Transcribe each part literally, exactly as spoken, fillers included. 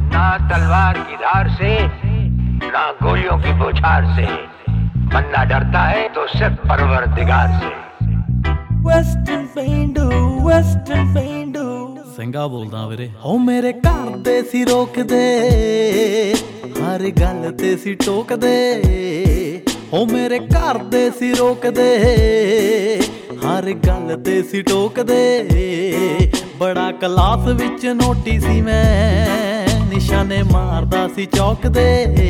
ना तलवार की धार से ना गोलियों की बौछार से, बंदा डरता है तो सिर्फ परवरदिगार से। Western पेंडू Western पेंडू ਸਿੰਘਾ ਬੋਲਦਾ ਵੀਰੇ। ਹੋ ਮੇਰੇ ਘਰ ਦੇ ਸੀ ਰੋਕਦੇ, ਹਰ ਗੱਲ ਤੇ ਸੀ ਟੋਕਦੇ। ਹੋ ਮੇਰੇ ਘਰ ਦੇ ਸੀ ਰੋਕਦੇ, ਹਰ ਗੱਲ ਤੇ ਸੀ ਟੋਕਦੇ। ਬੜਾ ਕਲਾਸ ਵਿੱਚ ਨੋਟੀ ਸੀ ਮੈਂ, ਨਿਸ਼ਾਨੇ ਮਾਰਦਾ ਸੀ ਚੌਕਦੇ।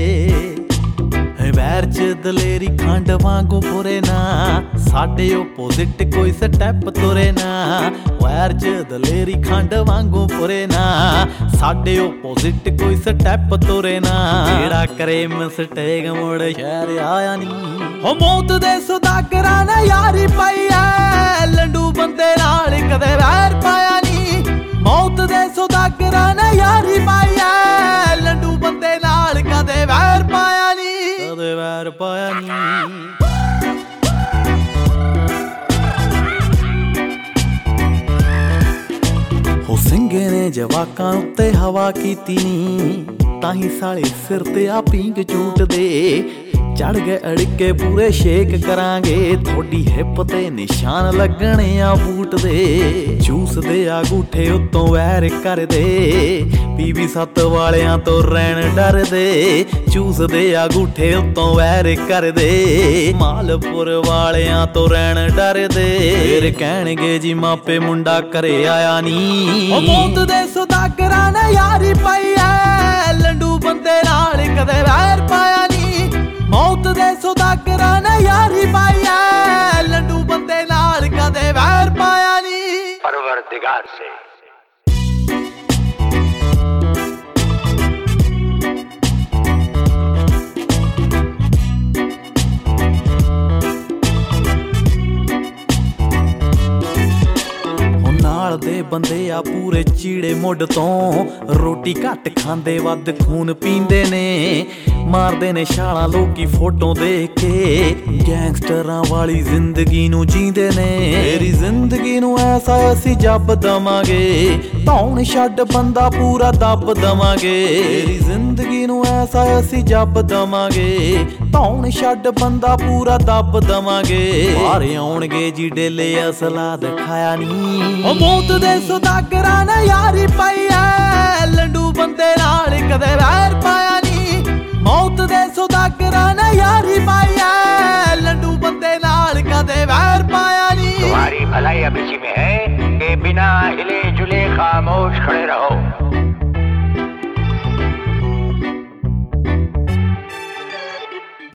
ਵੈਰ ਚ ਦਲੇਰੀ ਖੰਡ ਵਾਂਗੂ ਪੁਰੇ ਨਾ, ਸਾਡੇ ਓਪੋਜ਼ਿਟ ਕੋਈ ਸਟੈਪ ਤੁਰੇ ਨਾ। ਵੈਰ ਚ ਦਲੇਰੀ ਖੰਡ ਵਾਂਗੂ ਪੁਰੇ ਨਾ, ਸਾਡੇ ਓਪੋਜ਼ਿਟ ਕੋਈ ਸਟੈਪ ਤੁਰੇ ਨਾ। ਜਿਹੜਾ ਕਰੇ ਮਿਸਟੇਕ ਮੁੜ ਸ਼ਹਿਰ ਆਇਆ ਨੀ। ਹੋ ਮੌਤ ਦੇ ਸੁਦਾਗਰਾਂ ਨੇ ਯਾਰੀ ਪਾਈ ਐ, ਲੰਡੂ ਬੰਦੇ ਨਾਲ ਕਦੇ ਵੈਰ ਪਾਇਆ ਨੀ। ਮੌਤ ਦੇ ਸੁਦਾਗਰਾਂ ਨੇ ਯਾਰੀ ਪਾਈ ਐ, ਲੰਡੂ ਬੰਦੇ ਨਾਲ ਕਦੇ ਵੈਰ ਪਾਇਆ ਨੀ, ਕਦੇ ਵੈਰ ਪਾਇਆ ਨੀ। ਹੋ ਸਿੰਘੇ ਨੇ ਜਵਾਕਾਂ ਉੱਤੇ ਹਵਾ ਕੀਤੀ ਨੀ, ਤਾਹੀਂ ਸਾਲੇ ਸਿਰ ਤੇ ਆ ਪੀਂਗ ਝੂਟਦੇ। ਚੜ ਗਏ ਅੜਕੇ ਪੂਰੇ ਸ਼ੇਕ ਕਰਾਂਗੇ, ਥੋੜੀ ਹਿੱਪ ਤੇ ਨਿਸ਼ਾਨ ਲੱਗਣੇ ਆ ਬੂਟ ਦੇ। ਚੂਸਦੇ ਆ ਗੂਠੇ ਉੱਤੋਂ ਵੈਰ ਕਰਦੇ, ਪੀਵੀ ਸੱਤ ਵਾਲਿਆਂ ਤੋਂ ਰਹਿਣ ਡਰਦੇ। ਚੂਸਦੇ ਆ ਗੂਠੇ ਉੱਤੋਂ ਵੈਰ ਕਰਦੇ, ਮਾਲਪੁਰ ਵਾਲਿਆਂ ਤੋਂ ਰਹਿਣ ਡਰਦੇ। ਫਿਰ ਕਹਿਣਗੇ ਜੀ ਮਾਪੇ ਮੁੰਡਾ ਘਰੇ ਆਇਆ ਨੀ। ਉਹ ਮੌਤ ਦੇ ਸੁਦਾਗਰਾਂ ਨੇ ਯਾਰੀ ਪਾਈ ਐ, ਲੰਡੂ ਬੰਦੇ ਨਾਲ ਕਦੇ ਵੈਰ ਪਾਇਆ ਨੀ। ਮੌਤ ਦੇ ਸੁਦਾਗਰਾਂ ਨੇ ਯਾਰੀ ਪਾਈ ਐ, ਲੰਡੂ ਬੰਦੇ ਨਾਲ ਕਦੇ ਵੈਰ ਪਾਇਆ ਨੀ, परवरदिगार से। ਨਾਲ ਦੇ ਬੰਦੇ ਆ ਪੂਰੇ ਚੀੜੇ ਮੁੱਢ ਤੋਂ, ਰੋਟੀ ਘੱਟ ਖਾਂਦੇ ਵੱਧ ਖੂਨ ਪੀਂਦੇ ਨੇ। ਮਾਰਦੇ ਨੇ ਛਾਲਾਂ ਲੋਕੀ ਫੋਟੋ ਦੇਖ ਕੇ, ਗੈਂਗਸਟਰਾਂ ਵਾਲੀ ਜ਼ਿੰਦਗੀ ਨੂੰ ਜੀਂਦੇ ਨੇ। ਤੇਰੀ ਜ਼ਿੰਦਗੀ ਨੂੰ ਐਸਾ ਅਸੀਂ ਜੱਬ ਦਵਾਂਗੇ, ਧੌਣ ਛੱਡ ਬੰਦਾ ਪੂਰਾ ਦੱਬ ਦਵਾਂਗੇ। ਤੇਰੀ ਜ਼ਿੰਦਗੀ ਨੂੰ ਐਸਾ ਅਸੀਂ ਜੱਬ ਦਵਾਂਗੇ, ਧੌਣ ਛੱਡ ਬੰਦਾ ਪੂਰਾ ਦੱਬ ਦਵਾਂਗੇ। ਬਾਹਰ ਆਉਣਗੇ ਜੀ ਡੇਲੇ ਅਸਲਾ ਦਿਖਾਇਆ ਨੀ। ਉਹ ਮੌਤ ਦੇ ਸੁਦਾਗਰਾਂ ਨੇ ਯਾਰੀ ਪਾਈ ਐ, ਲੰਡੂ ਬੰਦੇ ਨਾਲ ਕਦੇ ਵੈਰ ਪਾਇਆ ਨੀ। ਮੌਤ ਦੇ ਸੁਦਾਗਰਾਂ ਨੇ ਯਾਰੀ ਪਾਈ ਐ, ਲੰਡੂ ਬੰਦੇ ਨਾਲ ਕਦੇ ਵੈਰ ਪਾਇਆ ਨੀ। तुम्हारी भलाई अब इसी में है कि बिना हिले जुले खामोश खड़े रहो।